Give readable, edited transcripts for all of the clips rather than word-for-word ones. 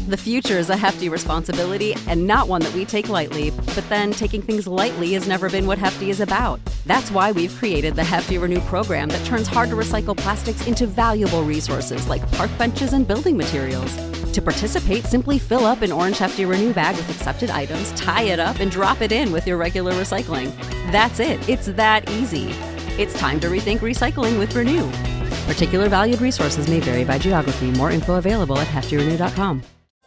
The future is a hefty responsibility and not one that we take lightly, but then taking things lightly has never been what Hefty is about. That's why we've created the Hefty Renew program that turns hard-to-recycle plastics into valuable resources like park benches and building materials. To participate, simply fill up an orange Hefty Renew bag with accepted items, tie it up, and drop it in with your regular recycling. That's it. It's that easy. It's time to rethink recycling with Renew. Particular valued resources may vary by geography. More info available at heftyrenew.com.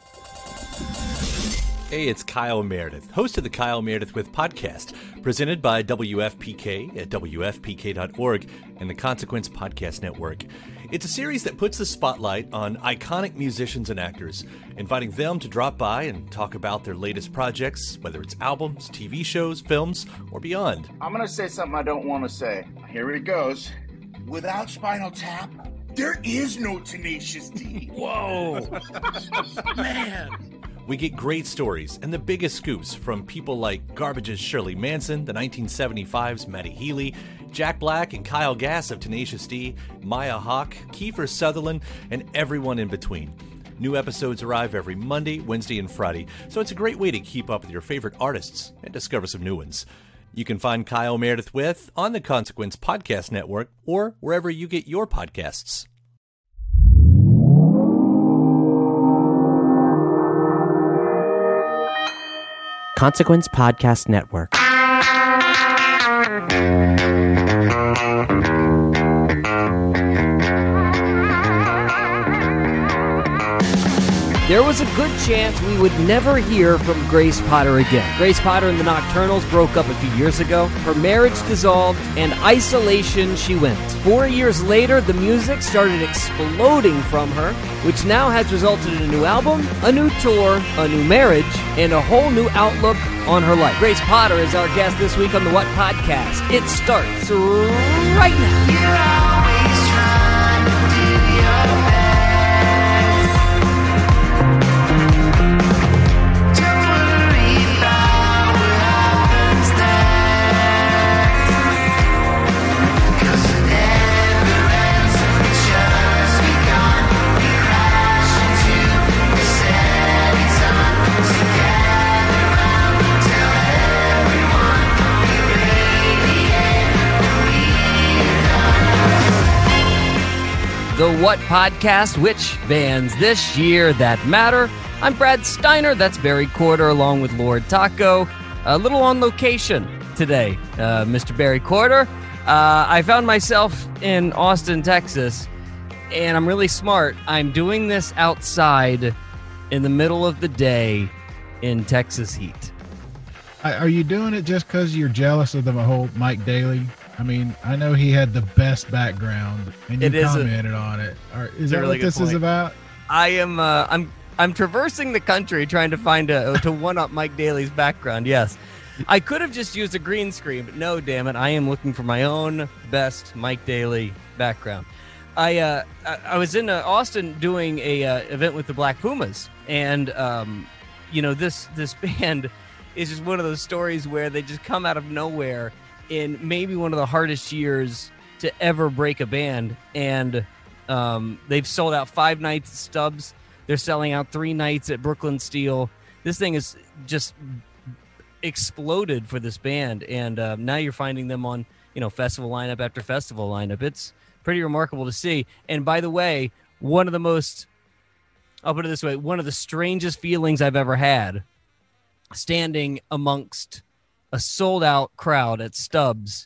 Hey, it's Kyle Meredith, host of the Kyle Meredith With podcast, presented by WFPK at WFPK.org and the Consequence Podcast Network. It's a series that puts the spotlight on iconic musicians and actors, inviting them to drop by and talk about their latest projects, whether it's albums, TV shows, films, or beyond. I'm going to say something I don't want to say. Here it goes. Without Spinal Tap, there is no Tenacious D. Whoa! Man! We get great stories and the biggest scoops from people like Garbage's Shirley Manson, the 1975's Matty Healy, Jack Black and Kyle Gass of Tenacious D, Maya Hawke, Kiefer Sutherland, and everyone in between. New episodes arrive every Monday, Wednesday, and Friday, so it's a great way to keep up with your favorite artists and discover some new ones. You can find Kyle Meredith With on the Consequence Podcast Network or wherever you get your podcasts. Consequence Podcast Network. There was a good chance we would never hear from Grace Potter again. Grace Potter and the Nocturnals broke up a few years ago. Her marriage dissolved, and isolation she went. 4 years later, the music started exploding from her, which now has resulted in a new album, a new tour, a new marriage, and a whole new outlook on her life. Grace Potter is our guest this week on the What Podcast. It starts right now. You're always trying to do your best. Don't worry about what happens next. 'Cause it never ends if we just begun. We crash into the setting sun. So gather round, tell everyone we radiate The What Podcast, which bands this year that matter. I'm Brad Steiner, that's Barry Corder, along with Lord Taco. A little on location today, Mr. Barry Corder. I found myself in Austin, Texas, and I'm really smart. I'm doing this outside in the middle of the day in Texas heat. Are you doing it just because you're jealous of the whole Mike Daly? I mean, I know he had the best background, and you commented on it. Is that really what this is about? I am. I'm traversing the country trying to find to one up Mike Daly's background. Yes, I could have just used a green screen, but no, damn it, I am looking for my own best Mike Daly background. I was in Austin doing a event with the Black Pumas, and this band is just one of those stories where they just come out of nowhere in maybe one of the hardest years to ever break a band, and they've sold out 5 nights at Stubbs. They're selling out 3 nights at Brooklyn Steel. This thing is just exploded for this band, and now you're finding them on festival lineup after festival lineup. It's pretty remarkable to see. And by the way, one of the strangest feelings I've ever had, standing amongst a sold-out crowd at Stubbs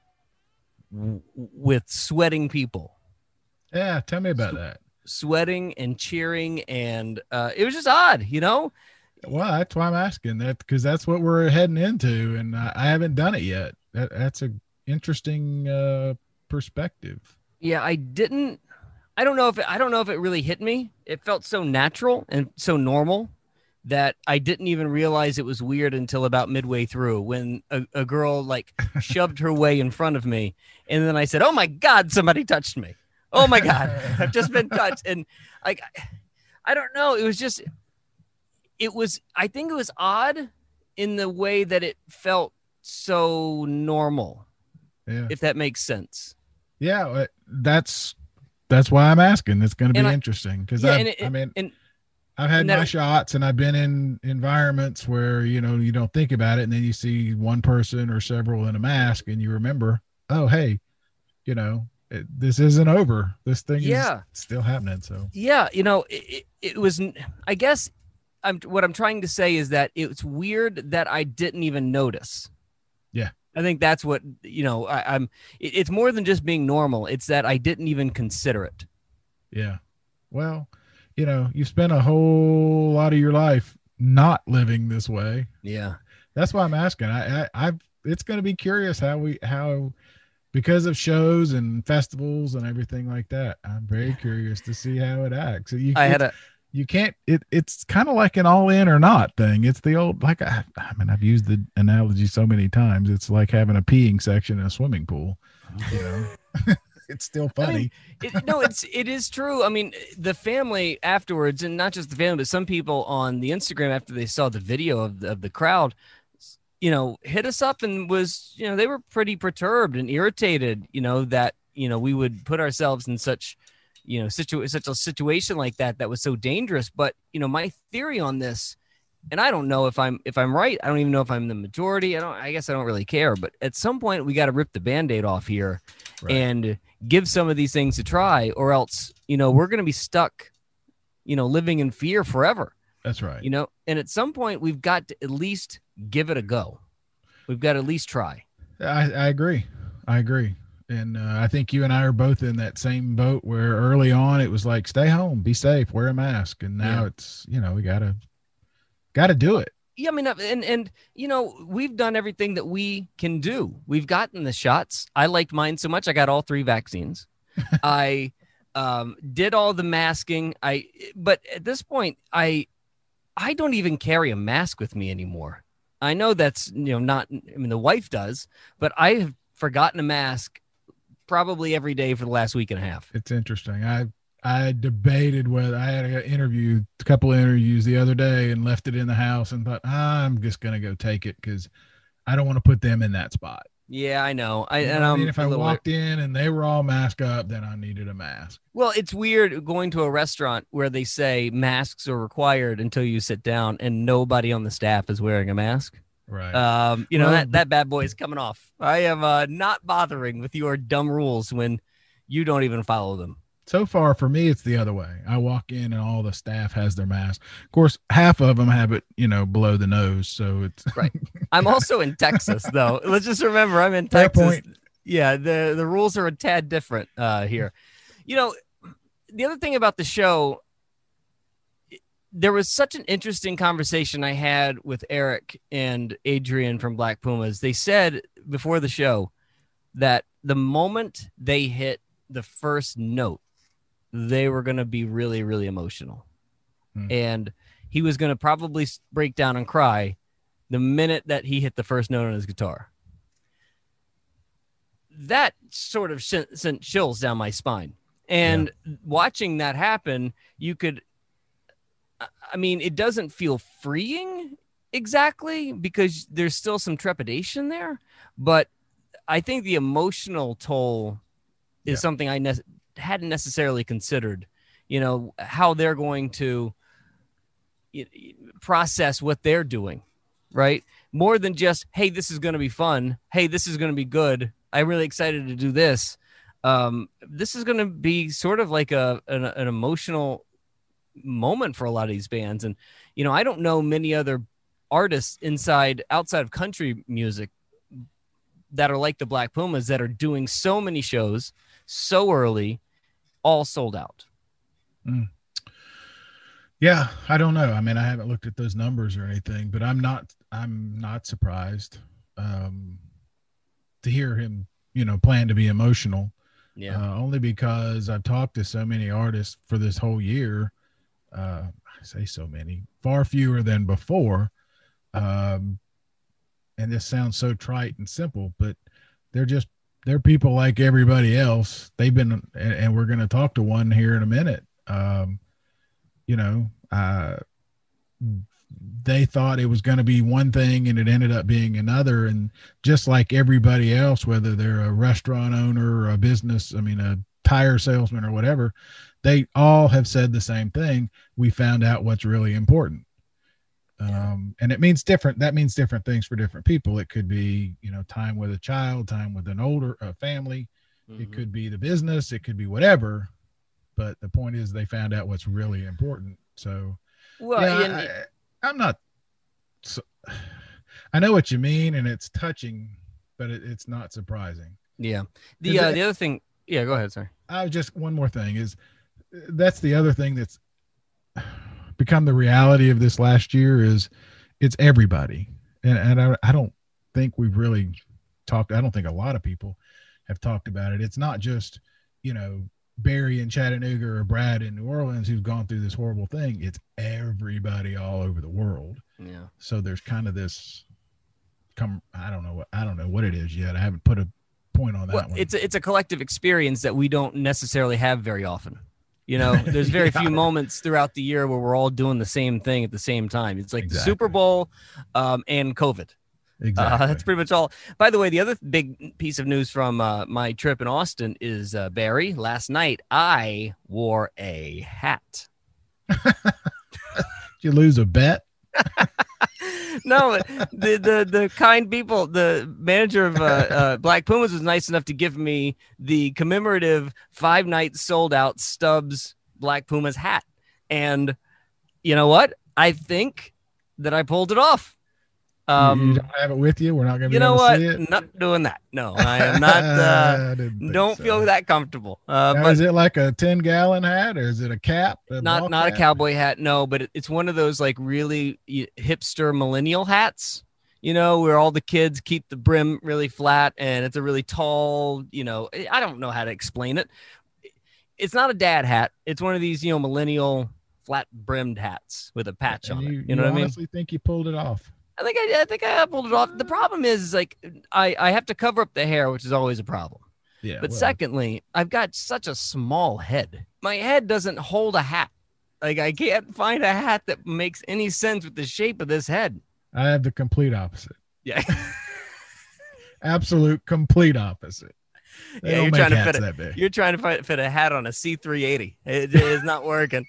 with sweating people. Yeah, tell me about that. Sweating and cheering, and it was just odd, Well, that's why I'm asking that, because that's what we're heading into, and I haven't done it yet. That's an interesting perspective. Yeah, I don't know if it really hit me. It felt so natural and so normal that I didn't even realize it was weird until about midway through, when a girl shoved her way in front of me, and then I said, "Oh my God, somebody touched me! Oh my God, I've just been touched!" And I don't know. I think it was odd in the way that it felt so normal. Yeah, if that makes sense. Yeah, that's why I'm asking. It's going to be interesting because I've had And that- my shots, and I've been in environments where, you know, you don't think about it, and then you see one person or several in a mask, and you remember, oh, hey, you know, this isn't over. This thing is still happening. So Yeah, you know, it was. I guess what I'm trying to say is that it's weird that I didn't even notice. Yeah, I think that's what, you know. It's more than just being normal. It's that I didn't even consider it. yeah. Well, you know, you spent a whole lot of your life not living this way. Yeah, that's why I'm asking. It's going to be curious how because of shows and festivals and everything like that. I'm very curious to see how it acts. It's kind of like an all in or not thing. It's the old, like, I've used the analogy so many times. It's like having a peeing section in a swimming pool, you know. It's still funny. I mean, it is true. I mean, the family afterwards, and not just the family, but some people on the Instagram after they saw the video of the crowd, you know, hit us up and was, you know, they were pretty perturbed and irritated, you know, that, you know, we would put ourselves in such, you know, such a situation like that was so dangerous. But, you know, my theory on this, and I don't know if I'm right. I don't even know if I'm the majority. I guess I don't really care. But at some point, we got to rip the Band-Aid off here, right, and give some of these things a try, or else, you know, we're going to be stuck, you know, living in fear forever. That's right. You know, and at some point, we've got to at least give it a go. We've got to at least try. I agree. And I think you and I are both in that same boat where early on it was like, stay home, be safe, wear a mask. And now it's, you know, we got to do it. Yeah, I mean, and you know, we've done everything that we can do. We've gotten the shots. I liked mine so much. I got all 3 vaccines. I did all the masking. But at this point, I don't even carry a mask with me anymore. I know that's, you know, not, I mean, the wife does, but I have forgotten a mask probably every day for the last week and a half. It's interesting. I debated whether I had a couple of interviews the other day and left it in the house and thought, I'm just going to go take it because I don't want to put them in that spot. Yeah, I know. I mean, if I walked in and they were all masked up, then I needed a mask. Well, it's weird going to a restaurant where they say masks are required until you sit down and nobody on the staff is wearing a mask. Right. You know, that bad boy is coming off. I am not bothering with your dumb rules when you don't even follow them. So far for me, it's the other way. I walk in and all the staff has their mask. Of course, half of them have it, you know, below the nose. So it's right. I'm also in Texas, though. Let's just remember I'm in Texas. Fair point. Yeah, the rules are a tad different here. You know, the other thing about the show, there was such an interesting conversation I had with Eric and Adrian from Black Pumas. They said before the show that the moment they hit the first note, they were going to be really, really emotional. And he was going to probably break down and cry the minute that he hit the first note on his guitar. That sort of sent chills down my spine. And watching that happen, it doesn't feel freeing exactly because there's still some trepidation there. But I think the emotional toll is something I hadn't necessarily considered, you know, how they're going to process what they're doing, right? More than just, hey, this is going to be fun. Hey, this is going to be good. I'm really excited to do this. This is going to be sort of like an emotional moment for a lot of these bands. And, you know, I don't know many other artists outside of country music that are like the Black Pumas that are doing so many shows so early, all sold out. Yeah, I don't know. I mean, I haven't looked at those numbers or anything, but I'm not surprised to hear him, you know, plan to be emotional. Yeah. Only because I've talked to so many artists for this whole year. I say so many, far fewer than before. And this sounds so trite and simple, but they're people like everybody else. They've been, and we're going to talk to one here in a minute. You know, they thought it was going to be one thing and it ended up being another. And just like everybody else, whether they're a restaurant owner or a tire salesman or whatever, they all have said the same thing. We found out what's really important. And it means that means different things for different people. It could be, time with a child, time with an older family. It could be the business, it could be whatever. But the point is they found out what's really important. So, I'm not, I know what you mean, and it's touching, but it's not surprising. Yeah. The other thing, yeah, go ahead. Sorry. One more thing is that's the other thing that's become the reality of this last year is it's everybody. And I don't think we've really talked. I don't think a lot of people have talked about it. It's not just, Barry in Chattanooga or Brad in New Orleans who's gone through this horrible thing. It's everybody all over the world. Yeah. So there's kind of this I don't know what it is yet. I haven't put a point on that one. It's a collective experience that we don't necessarily have very often. There's very few moments throughout the year where we're all doing the same thing at the same time. It's like the Super Bowl and COVID. Exactly. That's pretty much all. By the way, the other big piece of news from my trip in Austin is, Barry, last night I wore a hat. Did you lose a bet? No, the kind people, the manager of Black Pumas was nice enough to give me the commemorative 5 nights sold out Stubbs Black Pumas hat. And you know what? I think that I pulled it off. You don't have it with you? We're not going to be able to see it? Not doing that. No, I am not. Don't feel that comfortable. But is it like a 10-gallon hat, or is it a cap? Not a cowboy hat. No, but it's one of those like really hipster millennial hats. Where all the kids keep the brim really flat, and it's a really tall. I don't know how to explain it. It's not a dad hat. It's one of these millennial flat brimmed hats with a patch on it. You know what I mean? I honestly think you pulled it off. I think I pulled it off. The problem is like I have to cover up the hair, which is always a problem. Yeah. But secondly, I've got such a small head. My head doesn't hold a hat. Like I can't find a hat that makes any sense with the shape of this head. I have the complete opposite. Yeah. Absolute complete opposite. You're trying to fit a hat on a C380. It is not working.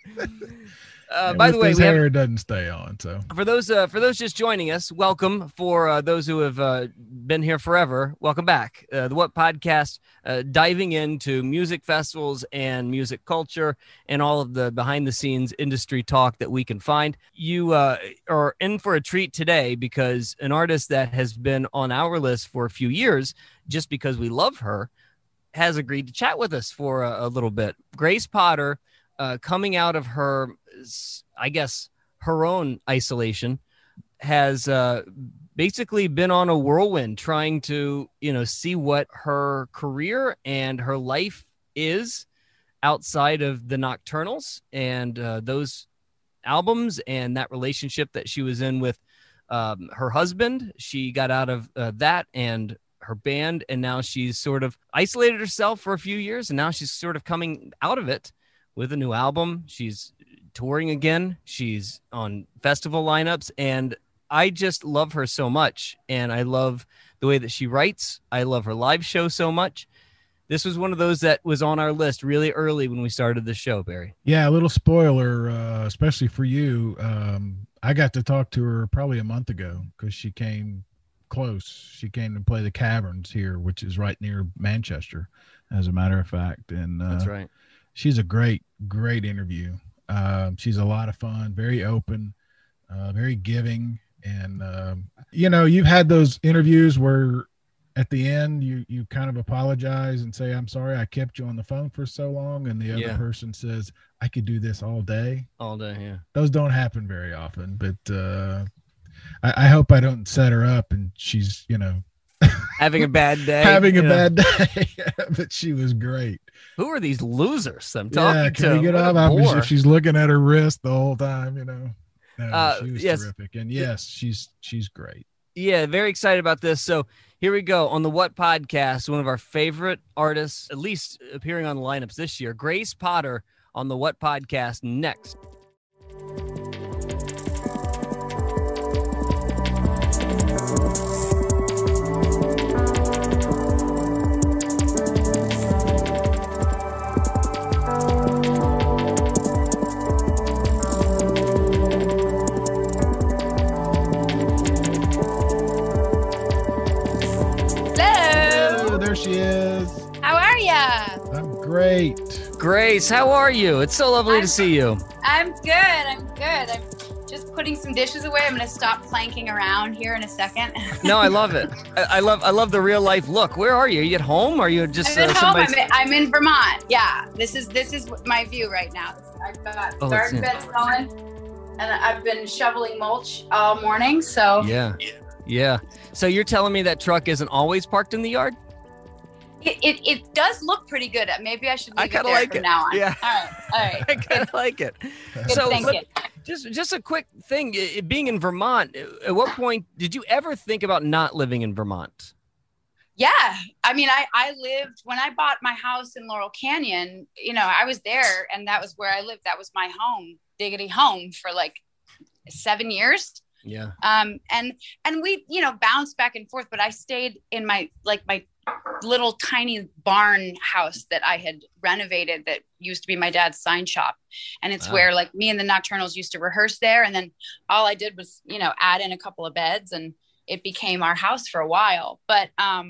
By the way, hair doesn't stay on. So for those just joining us, welcome. For those who have been here forever, welcome back. The What Podcast, diving into music festivals and music culture and all of the behind the scenes industry talk that we can find. You are in for a treat today because an artist that has been on our list for a few years, just because we love her, has agreed to chat with us for a little bit. Grace Potter, coming out of her, I guess, her own isolation, has basically been on a whirlwind trying to, see what her career and her life is outside of the Nocturnals and those albums and that relationship that she was in with her husband. She got out of that and her band, and now she's sort of isolated herself for a few years, and now she's sort of coming out of it with a new album. She's touring again. She's on festival lineups, and I just love her so much. And I love the way that she writes. I love her live show so much. This was one of those that was on our list really early when we started the show, Barry. Yeah, a little spoiler, especially for you. I got to talk to her probably a month ago because she came close. She came to play the Caverns here, which is right near Manchester, as a matter of fact. And that's right. She's a great interview. She's a lot of fun, very open, very giving. And, you've had those interviews where at the end you kind of apologize and say, I'm sorry I kept you on the phone for so long. And the other person says, I could do this all day. All day, yeah. Those don't happen very often, but I hope I don't set her up and she's, having a bad day. Bad day. But she was great. Who are these losers I'm talking to? Can we get off? If she's looking at her wrist the whole time, No, she was terrific. And yes, she's great. Yeah, very excited about this. So here we go on the What Podcast, one of our favorite artists, at least appearing on the lineups this year, Grace Potter on the What Podcast next. Kate. Grace, how are you? It's so lovely to see you. I'm good. I'm just putting some dishes away. I'm going to stop planking around here in a second. No, I love it. I love the real life look. Where are you? Are you at home? Or are you just I'm at home. I'm in Vermont. Yeah, this is my view right now. I've got garden beds going, and I've been shoveling mulch all morning. So yeah. So you're telling me that truck isn't always parked in the yard? It does look pretty good. Maybe I should leave it there like from now on. Yeah. All right. I kind of like it. Good thinking. Just a quick thing. Being in Vermont, at what point did you ever think about not living in Vermont? Yeah. I mean, I lived, when I bought my house in Laurel Canyon, I was there and that was where I lived. That was my home, diggity home, for like 7 years. Yeah. And we, bounced back and forth, but I stayed in my little tiny barn house that I had renovated that used to be my dad's sign shop. And it's where like me and the Nocturnals used to rehearse there. And then all I did was, add in a couple of beds and it became our house for a while. But,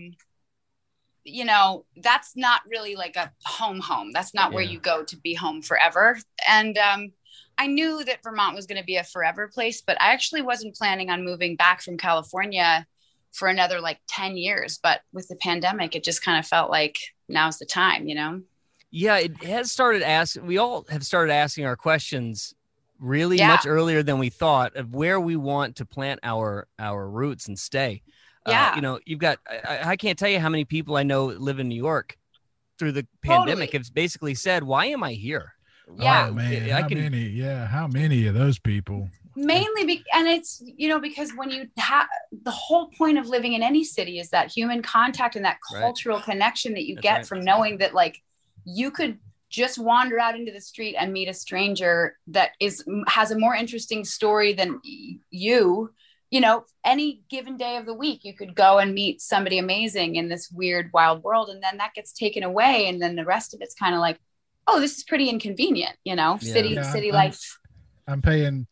that's not really like a home. That's not where you go to be home forever. And, I knew that Vermont was going to be a forever place, but I actually wasn't planning on moving back from California for another 10 years. But with the pandemic, it just kind of felt like now's the time, Yeah, it has started we all have started asking our questions really much earlier than we thought of where we want to plant our roots and stay. Yeah. You've got, I can't tell you how many people I know live in New York through the pandemic have basically said, why am I here? Yeah. Oh, man. How many of those people? Mainly, and it's, because when you have the whole point of living in any city is that human contact and that cultural connection that you get from knowing that you could just wander out into the street and meet a stranger that has a more interesting story than you, any given day of the week, you could go and meet somebody amazing in this weird, wild world. And then that gets taken away. And then the rest of it's kind of like, oh, this is pretty inconvenient, city life. I'm paying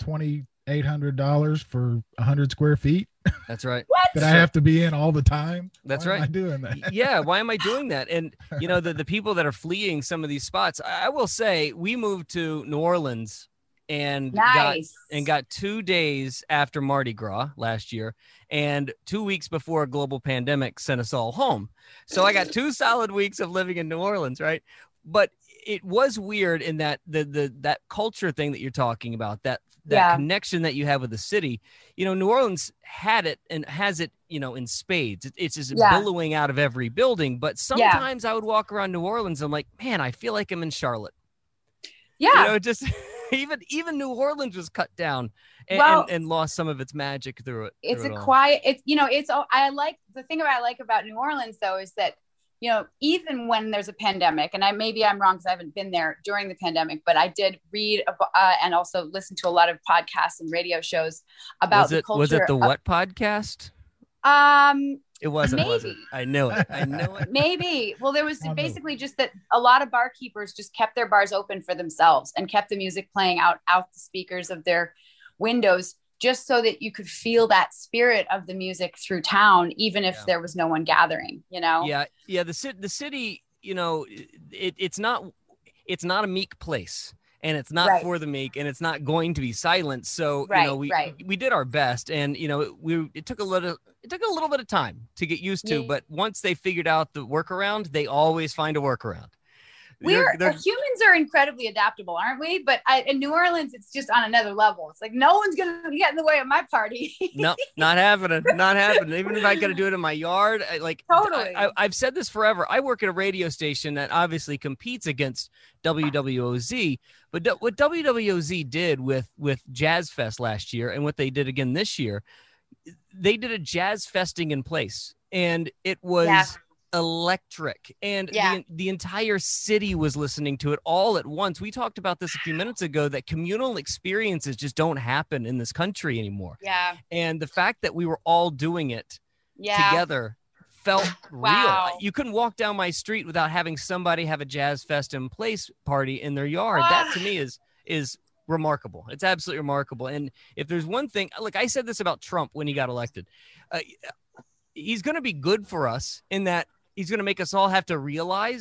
$2,800 for 100 square feet. That's right. What? That I have to be in all the time. That's Why right. am I doing that? Yeah. Why am I doing that? And the people that are fleeing some of these spots, I will say we moved to New Orleans and got 2 days after Mardi Gras last year and 2 weeks before a global pandemic sent us all home. So I got 2 solid weeks of living in New Orleans. Right. But it was weird in that that culture thing that you're talking about, that connection that you have with the city. New Orleans had it and has it, in spades. It's just billowing out of every building. But sometimes I would walk around New Orleans and I'm like, man, I feel like I'm in Charlotte. Yeah. Just even New Orleans was cut down and lost some of its magic through it. It's quiet. I like the thing I like about New Orleans though, is that even when there's a pandemic, and maybe I'm wrong because I haven't been there during the pandemic, but I did read and also listen to a lot of podcasts and radio shows about the culture. Was it the what podcast? It wasn't. Maybe. Was it? I know it. Maybe. Well, there was basically just that a lot of barkeepers just kept their bars open for themselves and kept the music playing out the speakers of their windows, just so that you could feel that spirit of the music through town, even if there was no one gathering, Yeah. The city, it's not a meek place, and it's not for the meek, and it's not going to be silent. So, we did our best, and, it took a little bit of time to get used to, but once they figured out the workaround, they always find a workaround. Humans are incredibly adaptable, aren't we? But in New Orleans, it's just on another level. It's like, no one's going to get in the way of my party. No, not happening. Not happening. Even if I got to do it in my yard, totally. I've said this forever. I work at a radio station that obviously competes against WWOZ, but what WWOZ did with Jazz Fest last year and what they did again this year, they did a jazz festing in place, and it was electric, and the entire city was listening to it all at once. We talked about this a few minutes ago, that communal experiences just don't happen in this country anymore. Yeah. And the fact that we were all doing it together felt real. You couldn't walk down my street without having somebody have a Jazz Fest in place party in their yard. That to me is remarkable. It's absolutely remarkable. And if there's one thing, like I said this about Trump when he got elected, he's going to be good for us in that he's going to make us all have to realize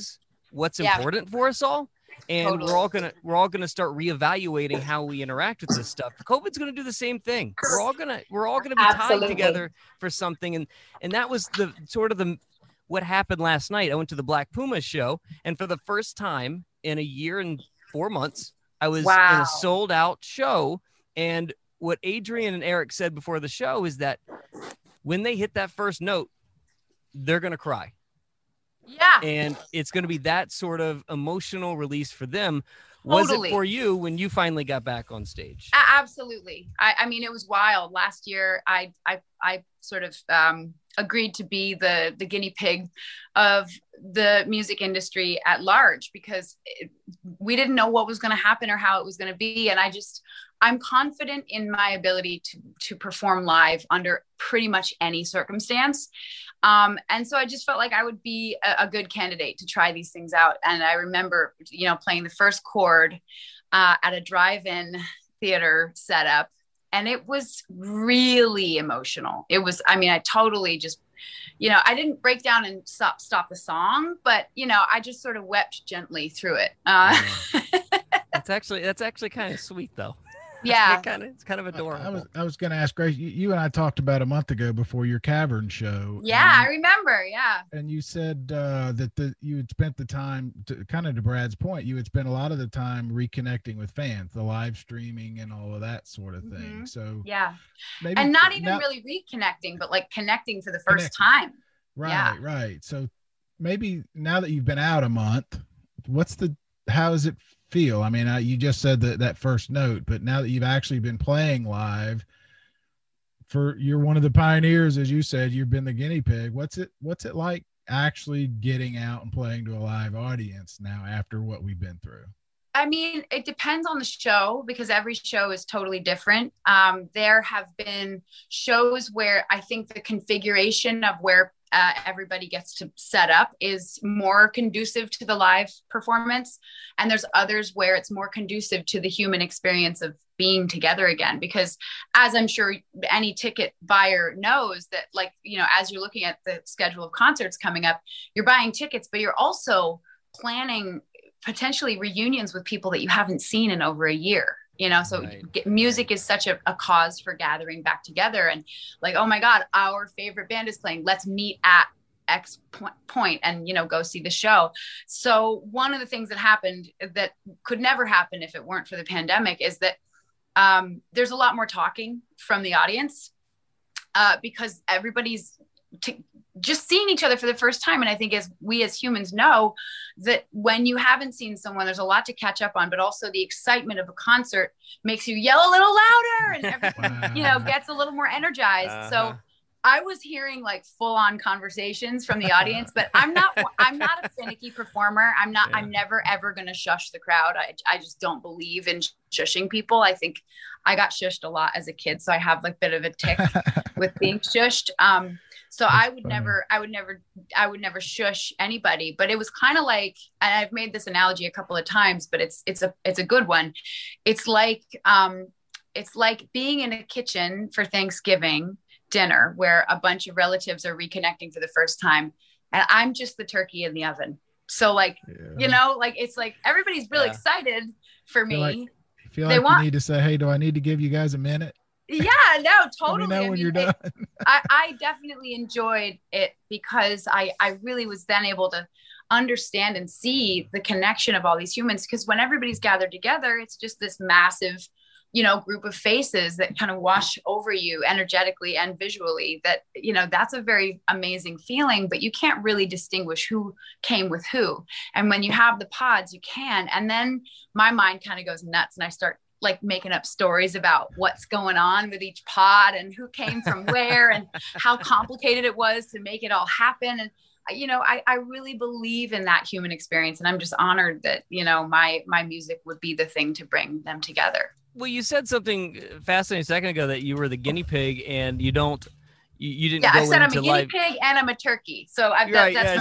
what's important for us all. And Totally. we're all gonna start reevaluating how we interact with this stuff. COVID's gonna do the same thing. We're all gonna be tied Absolutely. together for something. And that was the sort of what happened last night. I went to the Black Pumas show, and for the first time in a year and 4 months, I was in a sold out show. And what Adrian and Eric said before the show is that when they hit that first note, they're gonna cry. Yeah. And it's going to be that sort of emotional release for them. Was it for you when you finally got back on stage? Absolutely. I mean, it was wild. Last year, I sort of agreed to be the guinea pig of the music industry at large, because we didn't know what was going to happen or how it was going to be. And I'm confident in my ability to perform live under pretty much any circumstance. And so I just felt like I would be a good candidate to try these things out. And I remember, playing the first chord at a drive-in theater setup, and it was really emotional. It was, I totally just, I didn't break down and stop the song, but, I just sort of wept gently through it. That's actually kind of sweet though. Yeah. It's kind of adorable. I was going to ask Grace, you and I talked about a month ago before your Cavern show. Yeah, I remember. Yeah. And you said that you had spent the time, to Brad's point, you had spent a lot of the time reconnecting with fans, the live streaming and all of that sort of thing. Mm-hmm. So yeah. Maybe and not even really reconnecting, but like connecting for the first time. Right, right. So maybe now that you've been out a month, how does it feel? You just said that first note, but now that you've actually been playing live, you're one of the pioneers, as you said, you've been the guinea pig. What's it like actually getting out and playing to a live audience now after what we've been through? It depends on the show, because every show is totally different. There have been shows where I think the configuration of where everybody gets to set up is more conducive to the live performance. And there's others where it's more conducive to the human experience of being together again. Because as I'm sure any ticket buyer knows that, as you're looking at the schedule of concerts coming up, you're buying tickets, but you're also planning potentially reunions with people that you haven't seen in over a year. So music is such a cause for gathering back together, and like, oh my God, our favorite band is playing. Let's meet at X point and, go see the show. So one of the things that happened that could never happen if it weren't for the pandemic is that there's a lot more talking from the audience because everybody's just seeing each other for the first time. And I think we as humans know that when you haven't seen someone, there's a lot to catch up on, but also the excitement of a concert makes you yell a little louder and everyone, gets a little more energized. So I was hearing like full on conversations from the audience, but I'm not a finicky performer. I'm never, ever going to shush the crowd. I just don't believe in shushing people. I think I got shushed a lot as a kid. So I have like a bit of a tick with being shushed. So I would never shush anybody, but it was kind of like, and I've made this analogy a couple of times, but it's a good one. It's like being in a kitchen for Thanksgiving dinner where a bunch of relatives are reconnecting for the first time, and I'm just the turkey in the oven. So it's like everybody's really excited for me. You need to say, hey, do I need to give you guys a minute? Yeah, no, totally. Let me know when you're done. I definitely enjoyed it because I really was then able to understand and see the connection of all these humans. Because when everybody's gathered together, it's just this massive, group of faces that kind of wash over you energetically and visually. That, that's a very amazing feeling, but you can't really distinguish who came with who. And when you have the pods, you can. And then my mind kind of goes nuts and I start like making up stories about what's going on with each pod and who came from where and how complicated it was to make it all happen. And, I really believe in that human experience. And I'm just honored that, my music would be the thing to bring them together. Well, you said something fascinating a second ago that you were the guinea pig and you didn't I go said into I'm a guinea pig and I'm a turkey. So and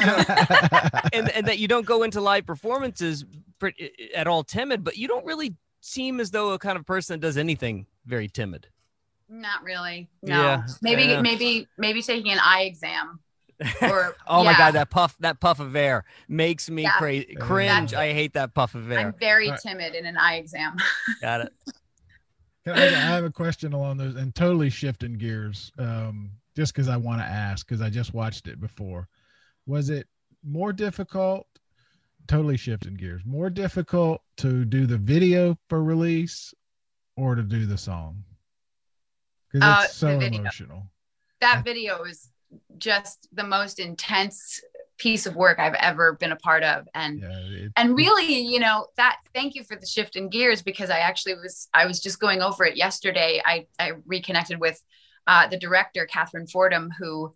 that you don't go into live performances at all timid, but you don't really seem as though a kind of person that does anything very timid. Not really. No. Yeah. Maybe taking an eye exam Or Oh my yeah. God, that puff of air makes me Yeah. crazy. Cringe. That's- I hate that puff of air. I'm very All right. timid in an eye exam. Got it. I have a question along those and totally shifting gears. Just because I want to ask, because I just watched it before. Was it more difficult? Totally shifting gears. More difficult to do the video for release or to do the song? Because it's The so video. emotional. That video is just the most intense piece of work I've ever been a part of. And really, you know, thank you for the shift in gears, because I was just going over it yesterday. I reconnected with the director, Catherine Fordham, who,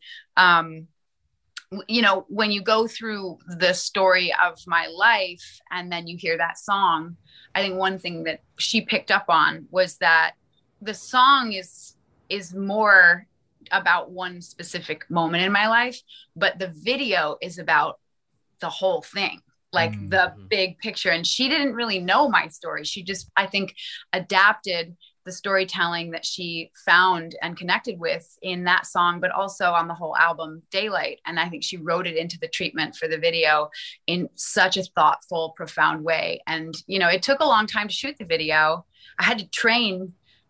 you know, when you go through the story of my life and then you hear that song, I think one thing that she picked up on was that the song is more about one specific moment in my life, but the video is about the whole thing, like the big picture. And she didn't really know my story. She just, I think, adapted the storytelling that she found and connected with in that song, but also on the whole album Daylight. And I think she wrote it into the treatment for the video in such a thoughtful, profound way. And, you know, it took a long time to shoot the video. I had to train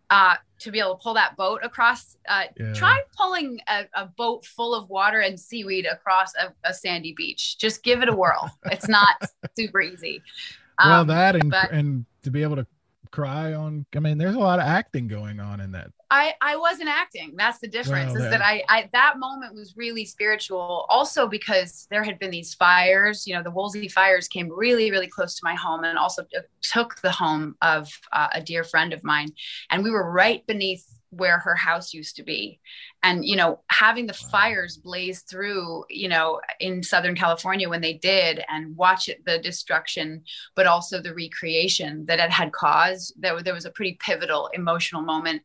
to be able to pull that boat across. Try pulling a boat full of water and seaweed across a sandy beach. Just give it a whirl. It's not super easy. Well, that and to be able to cry on, I mean, there's a lot of acting going on in that. I wasn't acting. That's the difference. Well, that I that moment was really spiritual. Also because there had been these fires. You know, the Woolsey fires came really, really close to my home, and also took the home of a dear friend of mine. And we were right beneath where her house used to be. And, you know, having the fires blaze through, you know, in Southern California when they did, and watch the destruction, but also the recreation that it had caused, there was a pretty pivotal emotional moment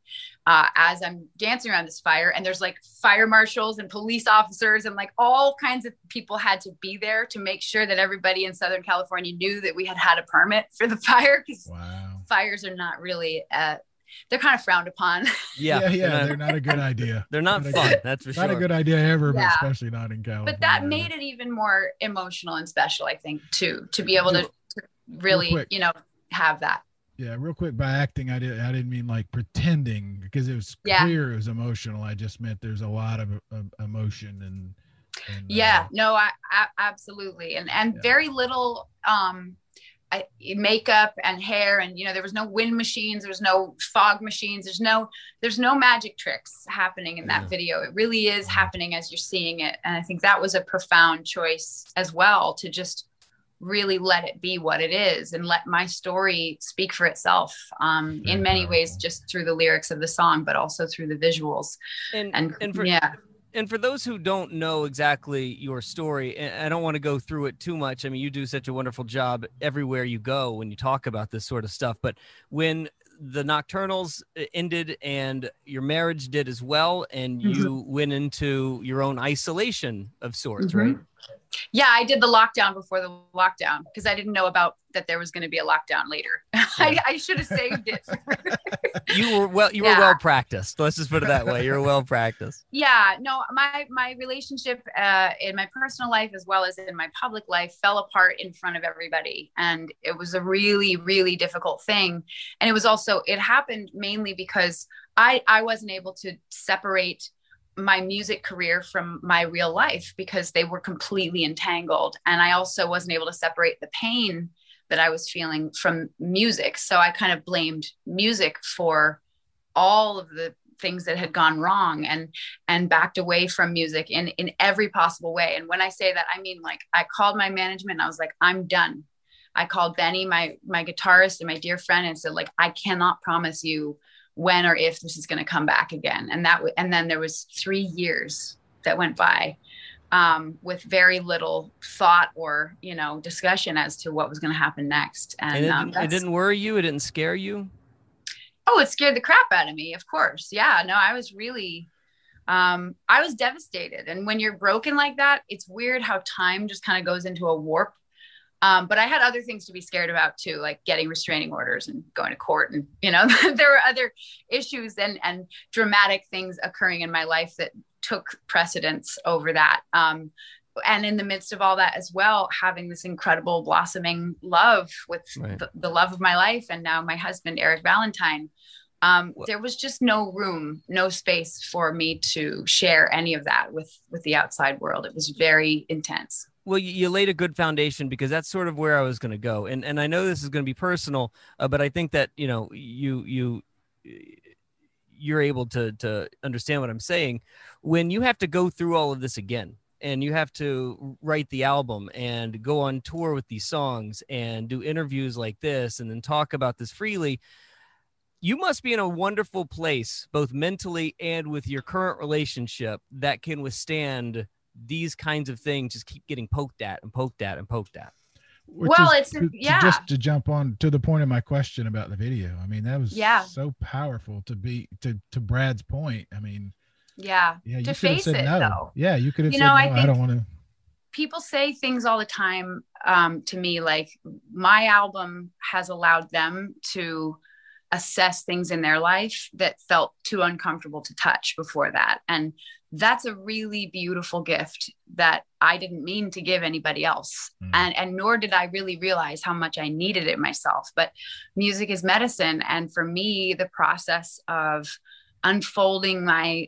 as I'm dancing around this fire, and there's like fire marshals and police officers and like all kinds of people had to be there to make sure that everybody in Southern California knew that we had a permit for the fire, because fires are not really they're kind of frowned upon. Yeah. They're not a good idea. They're not fun. That's for sure. Not a good idea ever, but especially not in California. But that made it even more emotional and special, I think, too, to be able to really, you know, have that. Yeah, real quick, by acting, I didn't mean like pretending, because it was clear it was emotional. I just meant there's a lot of emotion and no, I absolutely, and very little makeup and hair, and you know, there was no wind machines, there was no fog machines, there's no magic tricks happening in that video. It really is happening as you're seeing it, and I think that was a profound choice as well, to just really let it be what it is and let my story speak for itself in many ways, just through the lyrics of the song, but also through the visuals. And for those who don't know exactly your story, and I don't want to go through it too much. I mean, you do such a wonderful job everywhere you go when you talk about this sort of stuff. But when the Nocturnals ended and your marriage did as well, and you went into your own isolation of sorts, right? Yeah, I did the lockdown before the lockdown, because I didn't know about that there was going to be a lockdown later. I should have saved it. You were well practiced. Let's just put it that way. You were well practiced. Yeah, no, my relationship in my personal life as well as in my public life fell apart in front of everybody, and it was a really, really difficult thing. And it happened mainly because I wasn't able to separate my music career from my real life, because they were completely entangled. And I also wasn't able to separate the pain that I was feeling from music. So I kind of blamed music for all of the things that had gone wrong, and backed away from music in every possible way. And when I say that, I mean, like, I called my management and I was like, I'm done. I called Benny, my guitarist and my dear friend, and said, like, I cannot promise you when or if this is going to come back again. And then there was 3 years that went by with very little thought or, you know, discussion as to what was going to happen next. And it didn't worry you? It didn't scare you? Oh, it scared the crap out of me, of course. Yeah, no, I was really, I was devastated. And when you're broken like that, it's weird how time just kind of goes into a warp. But I had other things to be scared about too, like getting restraining orders and going to court. And, you know, there were other issues and dramatic things occurring in my life that took precedence over that. And in the midst of all that as well, having this incredible blossoming love with the love of my life, and now my husband, Eric Valentine, there was just no room, no space for me to share any of that with the outside world. It was very intense. Well, you laid a good foundation, because that's sort of where I was going to go. And I know this is going to be personal, but I think that, you're able to understand what I'm saying. When you have to go through all of this again, and you have to write the album and go on tour with these songs and do interviews like this and then talk about this freely, you must be in a wonderful place, both mentally and with your current relationship, that can withstand these kinds of things. Just keep getting poked at and poked at and poked at. Just to jump on to the point of my question about the video. I mean, that was so powerful to Brad's point. I mean, you to face it though. Yeah, you could have said, no, I don't want to. People say things all the time to me, like my album has allowed them to assess things in their life that felt too uncomfortable to touch before that. And that's a really beautiful gift that I didn't mean to give anybody else. And nor did I really realize how much I needed it myself. But music is medicine. And for me, the process of unfolding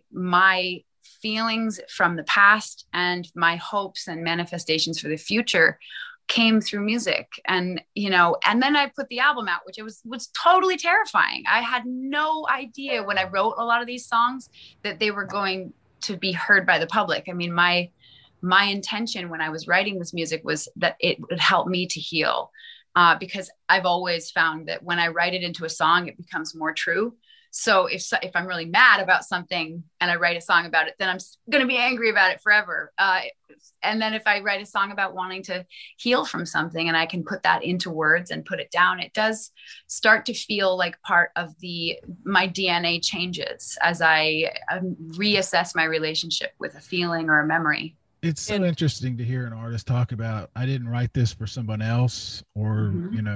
my feelings from the past and my hopes and manifestations for the future came through music. And then I put the album out, which was totally terrifying. I had no idea when I wrote a lot of these songs that they were going to be heard by the public. I mean, my intention when I was writing this music was that it would help me to heal, because I've always found that when I write it into a song, it becomes more true. So if I'm really mad about something and I write a song about it, then I'm going to be angry about it forever. And then if I write a song about wanting to heal from something and I can put that into words and put it down, it does start to feel like part of my DNA changes as I reassess my relationship with a feeling or a memory. It's so interesting to hear an artist talk about, I didn't write this for someone else, or,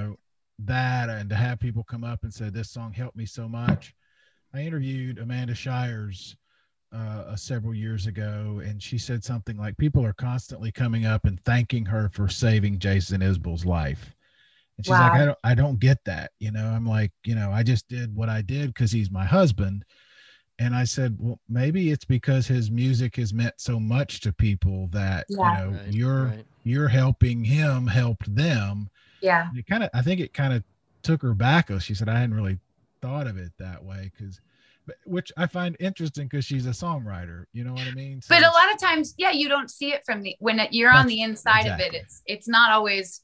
that, and to have people come up and say, this song helped me so much. I interviewed Amanda Shires several years ago, and she said something like, people are constantly coming up and thanking her for saving Jason Isbell's life. And she's like, I don't get that. I'm like, I just did what I did because he's my husband. And I said, well, maybe it's because his music has meant so much to people that, you're helping him, helped them. Yeah. And I think it kind of took her back. She said, I hadn't really thought of it that way, which I find interesting because she's a songwriter. You know what I mean? So but a lot of times, you don't see it when you're on the inside of it. It's not always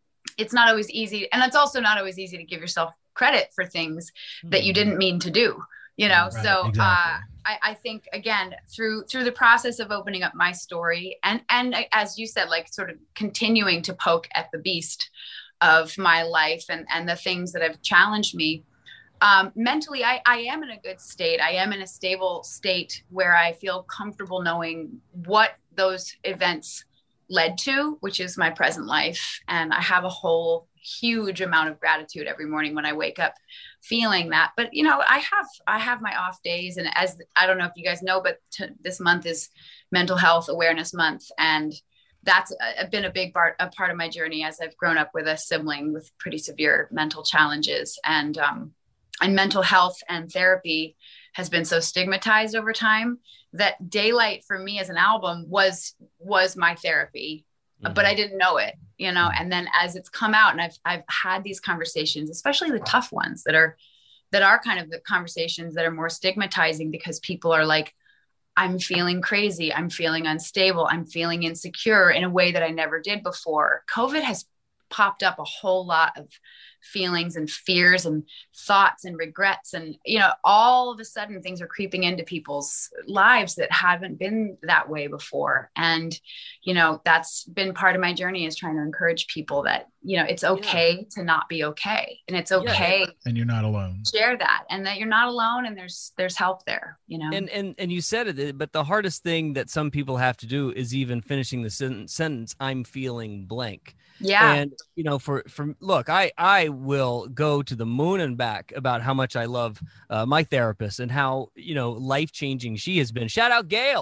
easy. And it's also not always easy to give yourself credit for things that you didn't mean to do, So I think, again, through the process of opening up my story and as you said, like sort of continuing to poke at the beast of my life and the things that have challenged me, mentally, I am in a good state. I am in a stable state where I feel comfortable knowing what those events led to, which is my present life. And I have a whole huge amount of gratitude every morning when I wake up feeling that. But, I have my off days. And as I don't know if you guys know, but this month is Mental Health Awareness Month. And that's been a big part of my journey as I've grown up with a sibling with pretty severe mental challenges. And mental health and therapy has been so stigmatized over time that Daylight for me as an album was my therapy, but I didn't know it, and then as it's come out and I've had these conversations, especially the tough ones that are kind of the conversations that are more stigmatizing, because people are like, I'm feeling crazy. I'm feeling unstable. I'm feeling insecure in a way that I never did before. COVID has popped up a whole lot of feelings and fears and thoughts and regrets. And, all of a sudden things are creeping into people's lives that haven't been that way before. And, that's been part of my journey, is trying to encourage people that, it's okay to not be okay. And it's okay. And you're not alone. Share that. And that you're not alone, and there's help there, And you said it, but the hardest thing that some people have to do is even finishing the sentence, I'm feeling blank. Yeah. And, look, I will go to the moon and back about how much I love my therapist and how, life-changing she has been. Shout out Gail.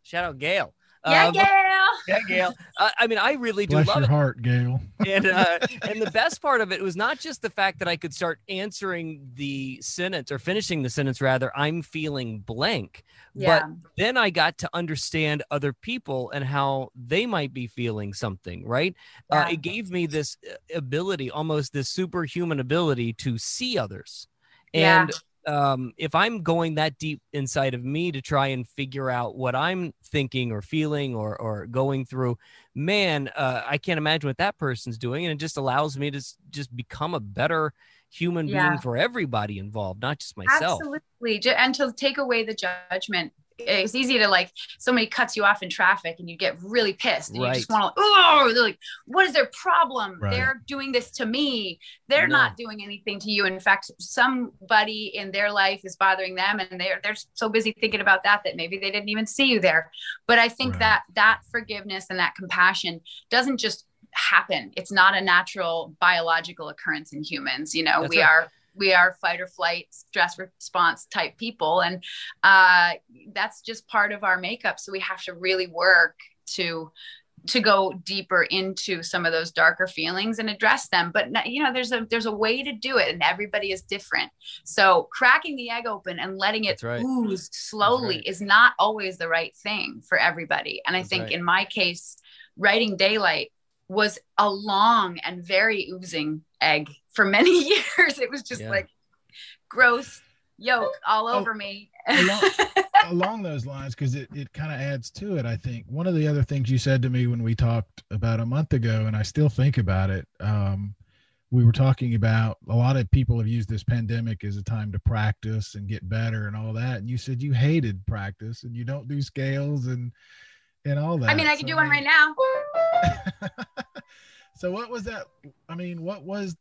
Shout out Gail. Yeah, Gail. Yeah, Gail. I mean, I really do Bless love your it. heart, Gail. And the best part of it was not just the fact that I could start answering the sentence or finishing the sentence rather, I'm feeling blank. Yeah. But then I got to understand other people and how they might be feeling something, right? Yeah. It gave me this ability, almost this superhuman ability to see others. Yeah. And if I'm going that deep inside of me to try and figure out what I'm thinking or feeling or going through, man, I can't imagine what that person's doing. And it just allows me to just become a better human being for everybody involved, not just myself. Absolutely. And to take away the judgment. It's easy to, like, somebody cuts you off in traffic and you get really pissed and you just want to, oh, they're like, what is their problem? Right. They're doing this to me. They're not doing anything to you. In fact, somebody in their life is bothering them and they're so busy thinking about that maybe they didn't even see you there. But I think that forgiveness and that compassion doesn't just happen. It's not a natural biological occurrence in humans. You know, we are fight or flight, stress response type people. And that's just part of our makeup. So we have to really work to go deeper into some of those darker feelings and address them. But, you know, there's a way to do it and everybody is different. So cracking the egg open and letting it ooze slowly is not always the right thing for everybody. And I think in my case, writing Daylight was a long and very oozing egg for many years. It was just like gross yolk all over me. Along those lines, because it kind of adds to it, I think. One of the other things you said to me when we talked about a month ago, and I still think about it, we were talking about a lot of people have used this pandemic as a time to practice and get better and all that. And you said you hated practice and you don't do scales and all that. I mean, I could do one right now. So what was that? I mean, what was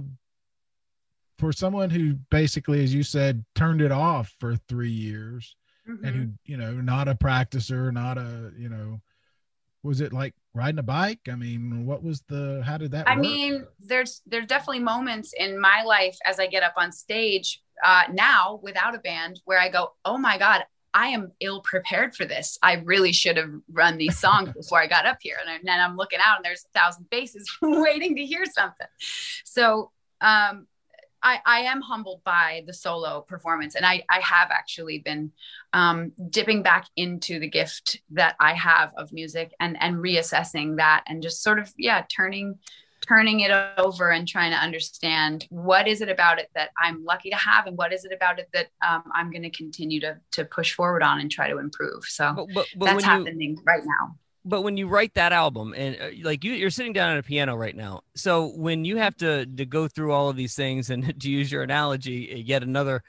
for someone who basically, as you said, turned it off for 3 years and who, you know, not a practicer, not a, you know, was it like riding a bike? I mean, how did that work? I mean, there's definitely moments in my life as I get up on stage now without a band where I go, oh my God, I am ill prepared for this. I really should have run these songs before I got up here. And then I'm looking out and there's 1,000 faces waiting to hear something. So I am humbled by the solo performance. And I have actually been dipping back into the gift that I have of music and reassessing that and just sort of, turning it over and trying to understand what is it about it that I'm lucky to have and what is it about it that I'm going to continue to push forward on and try to improve. So but that's happening right now. But when you write that album and like you're sitting down at a piano right now. So when you have to go through all of these things and to use your analogy, yet another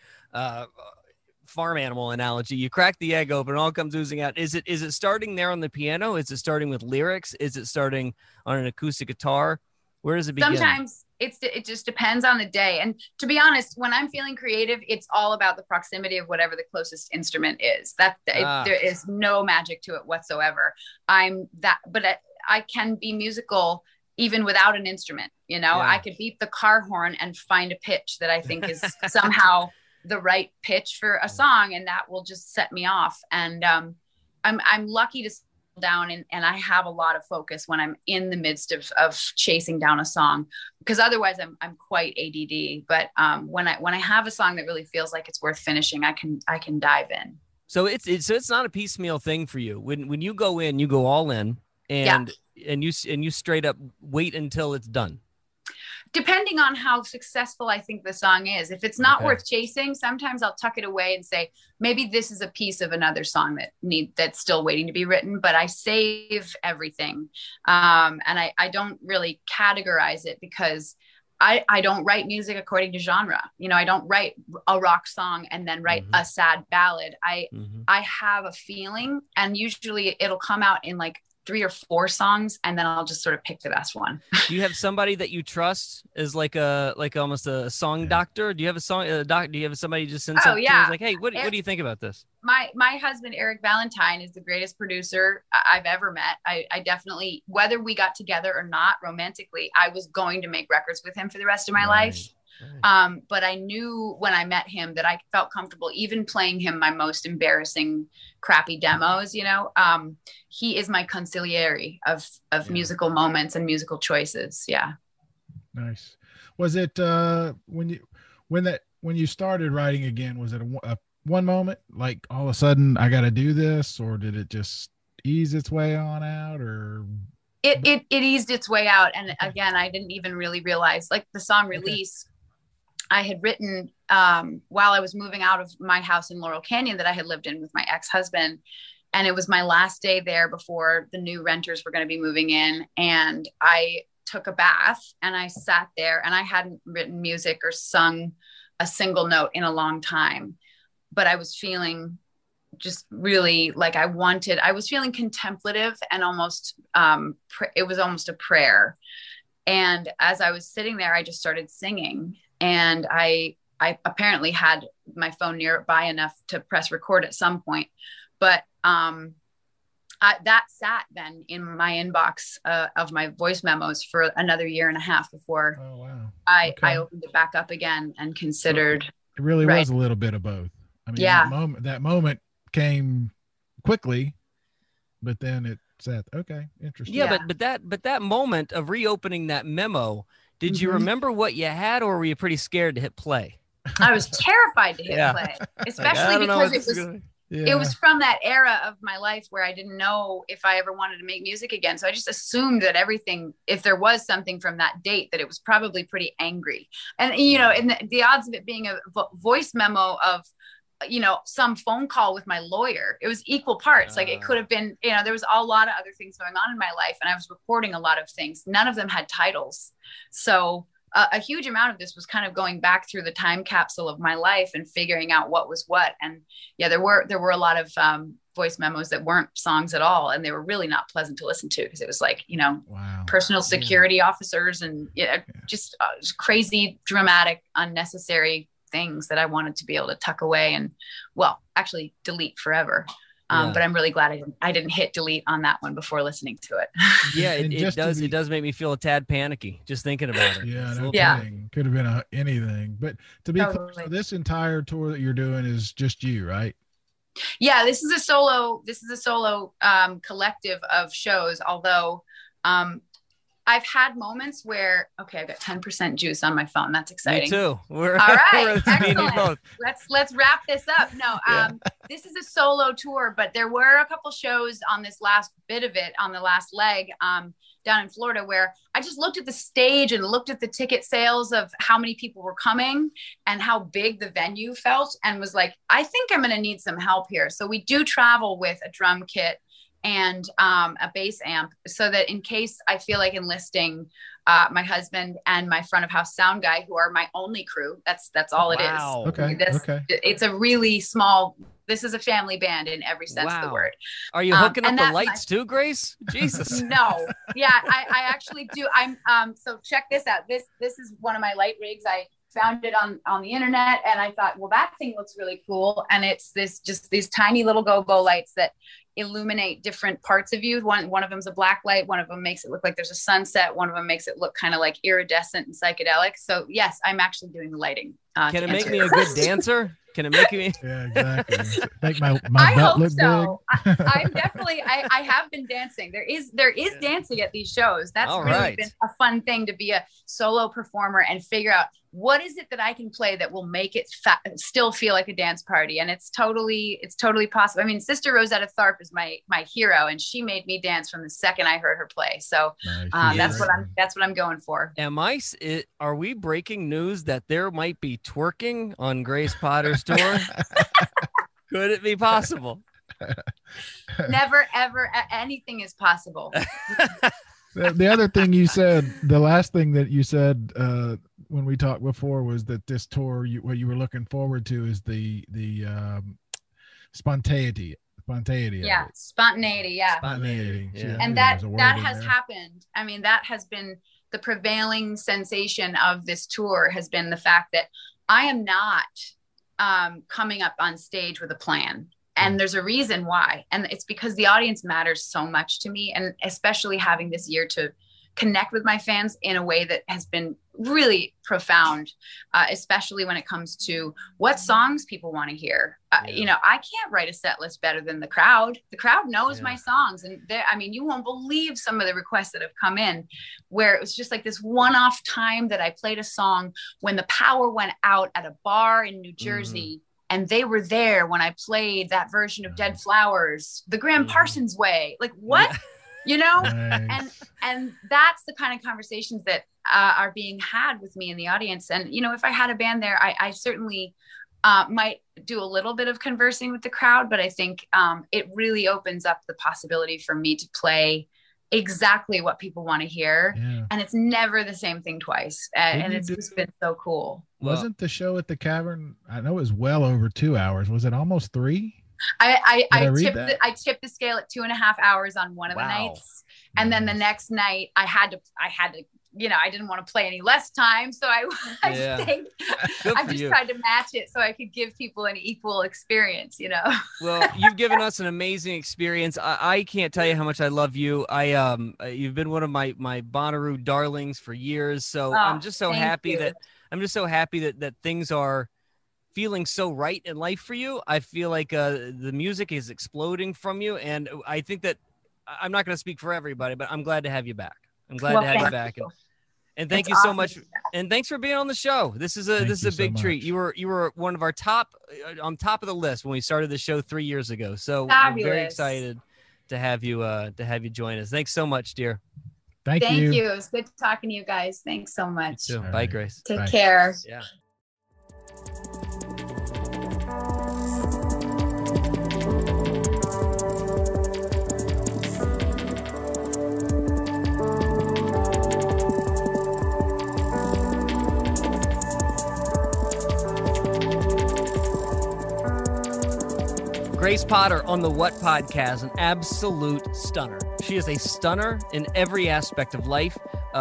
farm animal analogy, you crack the egg open, it all comes oozing out. Is it starting there on the piano? Is it starting with lyrics? Is it starting on an acoustic guitar? Where does it begin? Sometimes it just depends on the day. And to be honest, when I'm feeling creative, it's all about the proximity of whatever the closest instrument is. There is no magic to it whatsoever. But I can be musical even without an instrument. You know, I could beat the car horn and find a pitch that I think is somehow the right pitch for a song, and that will just set me off. And I'm lucky to down and I have a lot of focus when I'm in the midst of chasing down a song, because otherwise I'm quite ADD. But when I have a song that really feels like it's worth finishing, I can dive in. So it's not a piecemeal thing for you. When you go in, you go all in, and you straight up wait until it's done. Depending on how successful I think the song is. If it's not worth chasing, sometimes I'll tuck it away and say, maybe this is a piece of another song that's still waiting to be written, but I save everything. And I don't really categorize it because I don't write music according to genre. You know, I don't write a rock song and then write a sad ballad. I have a feeling, and usually it'll come out in like 3 or 4 songs, and then I'll just sort of pick the best one. Do you have somebody that you trust as like almost a song doctor? Do you have a song do you have somebody just send something to you, like, hey, what do you think about this? My husband, Eric Valentine, is the greatest producer I've ever met. I definitely, whether we got together or not romantically, I was going to make records with him for the rest of my life. But I knew when I met him that I felt comfortable even playing him my most embarrassing, crappy demos. He is my consigliere of musical moments and musical choices. Yeah. Nice. Was it when you started writing again? Was it a one moment, like all of a sudden I got to do this, or did it just ease its way on out, or it eased its way out? And again, I didn't even really realize, like, the song Release, I had written while I was moving out of my house in Laurel Canyon that I had lived in with my ex-husband. And it was my last day there before the new renters were going to be moving in. And I took a bath and I sat there, and I hadn't written music or sung a single note in a long time. But I was feeling just really like I was feeling contemplative and almost, it was almost a prayer. And as I was sitting there, I just started singing, and I apparently had my phone nearby enough to press record at some point, but, that sat then in my inbox of my voice memos for another year and a half before I opened it back up again and considered. So it really was a little bit of both. I mean, that moment came quickly, but then it said, okay, interesting. Yeah, but that moment of reopening that memo, did you remember what you had, or were you pretty scared to hit play? I was terrified to hit play, especially because it was from that era of my life where I didn't know if I ever wanted to make music again. So I just assumed that everything, if there was something from that date, that it was probably pretty angry. And, and the odds of it being a voice memo of, some phone call with my lawyer, it was equal parts. Like, it could have been, there was a lot of other things going on in my life, and I was recording a lot of things. None of them had titles. So a huge amount of this was kind of going back through the time capsule of my life and figuring out what was what. And there were a lot of voice memos that weren't songs at all. And they were really not pleasant to listen to, because it was like, personal security officers and just crazy, dramatic, unnecessary things that I wanted to be able to tuck away and, actually delete forever. But I'm really glad I didn't hit delete on that one before listening to it. Yeah, it does make me feel a tad panicky just thinking about it. Kidding. Could have been anything. But to be clear, so this entire tour that you're doing is just you, right? Yeah, this is a solo collective of shows. Although I've had moments where, I've got 10% juice on my phone. That's exciting. Me too. All right. Excellent. Let's wrap this up. No, this is a solo tour, but there were a couple shows on this last bit of it, on the last leg, down in Florida, where I just looked at the stage and looked at the ticket sales of how many people were coming and how big the venue felt, and was like, I think I'm going to need some help here. So we do travel with a drum kit and a bass amp, so that in case I feel like enlisting my husband and my front of house sound guy, who are my only crew, that's all it is. Okay. It's a really small, this is a family band in every sense of the word. Are you hooking up the lights too, Grace? Jesus. No. Yeah, I actually do. So check this out. This is one of my light rigs. I found it on the internet, and I thought, well, that thing looks really cool. And it's these tiny little go-go lights that illuminate different parts of you. One of them's a black light. One of them makes it look like there's a sunset. One of them makes it look kind of like iridescent and psychedelic. So yes, I'm actually doing the lighting. Can it make me a good dancer? Can it make me? Yeah, exactly. Make my butt look so. big. I'm definitely, I have been dancing. There is dancing at these shows. That's been a fun thing, to be a solo performer and figure out what is it that I can play that will make it still feel like a dance party. And it's totally possible. I mean, Sister Rosetta Tharpe is my hero, and she made me dance from the second I heard her play. So that's what I'm going for. Are we breaking news that there might be twerking on Grace Potter's tour? Could it be possible? Never, ever, anything is possible. The other thing you said, the last thing that you said when we talked before, was that this tour, what you were looking forward to is the spontaneity. Yeah, spontaneity. Yeah. Spontaneity. Yeah. And that has happened. I mean, that has been the prevailing sensation of this tour, has been the fact that I am not coming up on stage with a plan. And there's a reason why. And it's because the audience matters so much to me. And especially having this year to connect with my fans in a way that has been really profound, especially when it comes to what songs people want to hear. You know, I can't write a set list better than the crowd. The crowd knows my songs. And I mean, you won't believe some of the requests that have come in where it was just like this one-off time that I played a song when the power went out at a bar in New Jersey. And they were there when I played that version of Dead Flowers, the Graham Parsons way. Like, what? You know? And that's the kind of conversations that are being had with me in the audience. And, you know, if I had a band there, I certainly might do a little bit of conversing with the crowd, but I think it really opens up the possibility for me to play exactly what people want to hear. And it's never the same thing twice. And it's just been so cool. Wasn't the show at the Cavern, I know it was well over 2 hours. Was it almost 3? I tipped the scale at 2.5 hours on one of the nights. And then the next night I had to, you know, I didn't want to play any less time. So I stayed. I just tried to match it so I could give people an equal experience, you know? Well, you've given us an amazing experience. I can't tell you how much I love you. You've been one of my Bonnaroo darlings for years. So I'm just so happy that things are feeling so right in life for you. I feel like the music is exploding from you. And I think that I'm not going to speak for everybody, but I'm glad to have you back. I'm glad to have you back. And thank you so much. And thanks for being on the show. This is a big treat. You were one of our on top of the list when we started the show 3 years ago. So I'm very excited to have you join us. Thanks so much, dear. Thank you. It was good talking to you guys. Thanks so much. Bye, Grace. Take care. Yeah. Grace Potter on the What Podcast, an absolute stunner. She is a stunner in every aspect of life.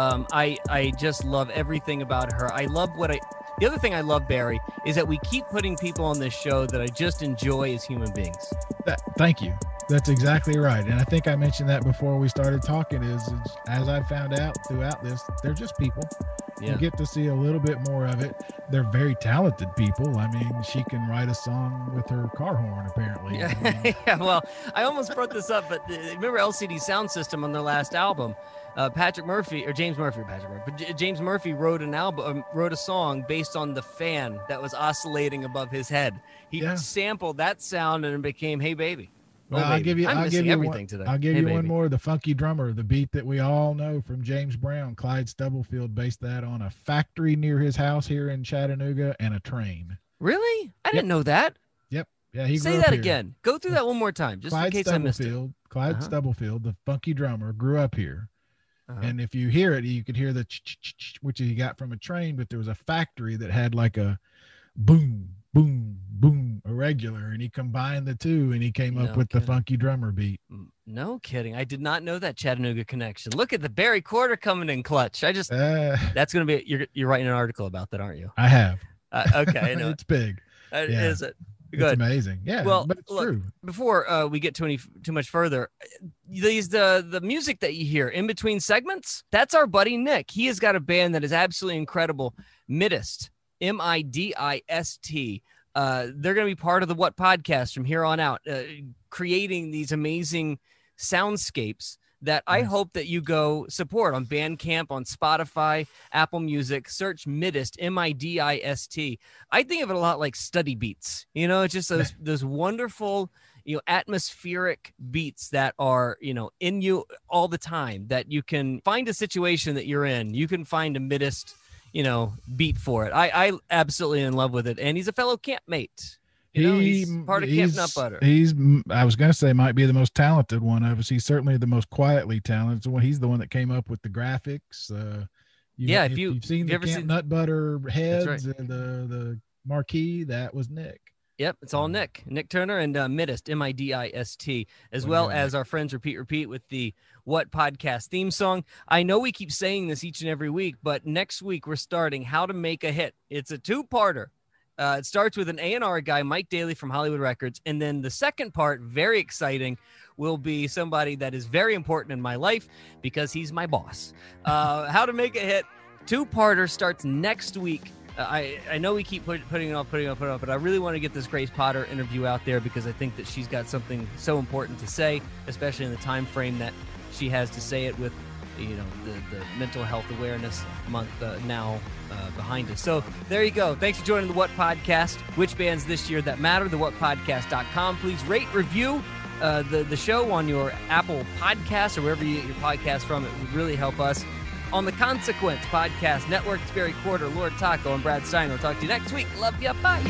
I just love everything about her. The other thing I love, Barry, is that we keep putting people on this show that I just enjoy as human beings. Thank you. That's exactly right. And I think I mentioned that before we started talking is as I found out throughout this, they're just people. You get to see a little bit more of it. They're very talented people. I mean, she can write a song with her car horn, apparently. Yeah, well, I almost brought this up, but remember LCD Sound System on their last album? James Murphy wrote a song based on the fan that was oscillating above his head. He sampled that sound and it became "Hey Baby." Well, I'll give you today. One more. The Funky Drummer, the beat that we all know from James Brown. Clyde Stubblefield based that on a factory near his house here in Chattanooga and a train. Really? I didn't know that. Yep. Yeah, he Say that again. Go through that one more time, just in case I missed it. Clyde Stubblefield, the Funky Drummer, grew up here. And if you hear it, you could hear the which he got from a train, but there was a factory that had like a boom, boom, boom, irregular, and he combined the two and he came up with the Funky Drummer beat. No kidding. I did not know that Chattanooga connection. Look at the Barry Quarter coming in clutch. That's going to be, you're writing an article about that, aren't you? I have. Okay. I know. It's big. Is it? Good. It's amazing. Yeah. Well, but it's true. Before we get too much further, the music that you hear in between segments, that's our buddy Nick. He has got a band that is absolutely incredible. Midist, MIDIST. They're going to be part of the What Podcast from here on out, creating these amazing soundscapes that I hope that you go support on Bandcamp, on Spotify, Apple Music. Search Midist, MIDIST. I think of it a lot like study beats. You know, it's just those wonderful, atmospheric beats that are, in you all the time, that you can find a situation that you're in. You can find a Midist, beat for it. I absolutely in love with it. And he's a fellow campmate. He's part of Camp Nut Butter. I was going to say, might be the most talented one of us. He's certainly the most quietly talented. He's the one that came up with the graphics. If you've seen the Camp Nut Butter heads and the marquee, that was Nick. Yep, it's all Nick Turner and Midist, MIDIST, as well as our friends Repeat with the What Podcast theme song. I know we keep saying this each and every week, but next week we're starting How to Make a Hit. It's a two-parter. It starts with an A&R guy, Mike Daly from Hollywood Records. And then the second part, very exciting, will be somebody that is very important in my life because he's my boss. How to Make a Hit, two-parter, starts next week. I know we keep putting it off, but I really want to get this Grace Potter interview out there because I think that she's got something so important to say, especially in the time frame that she has to say it with, you know, the Mental Health Awareness Month now behind us. So there you go. Thanks for joining the What Podcast. Which bands this year that matter? TheWhatPodcast.com. Please rate, review the show on your Apple Podcasts or wherever you get your podcast from. It would really help us. On the Consequence Podcast Network, it's Barry Quarter, Lord Taco, and Brad Steiner. We'll talk to you next week. Love ya. Bye.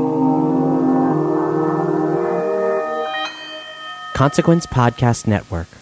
Consequence Podcast Network.